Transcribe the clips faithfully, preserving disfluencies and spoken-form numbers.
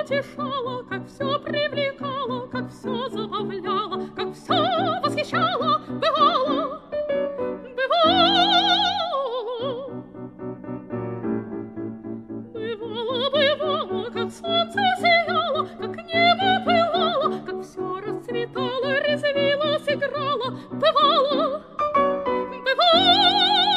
утешало, как все привлекало, как все забавляло, как все восхищало, бывало, бывало. Бывало, бывало, как солнце сияло, как небо пылало, как все расцветало, резвилось, играло, бывало, бывало.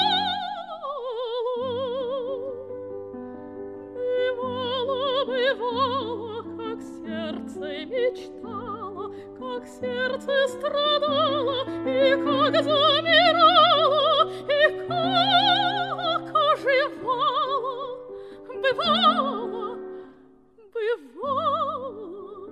Бывало, как сердце мечтало, как сердце страдало, и как замирало, и как оживало. Бывало, бывало,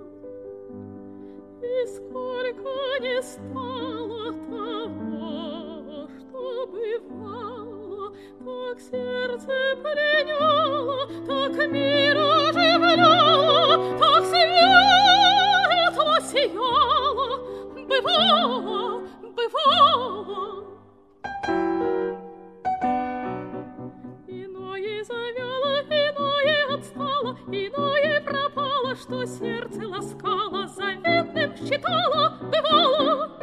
и сколько не стало того, что бывало, так сердце пленяло, так мир оживляло, так светло сияло. Бывало, бывало. Иное завяло, иное отстало, иное пропало, что сердце ласкало, заветным считало. Бывало,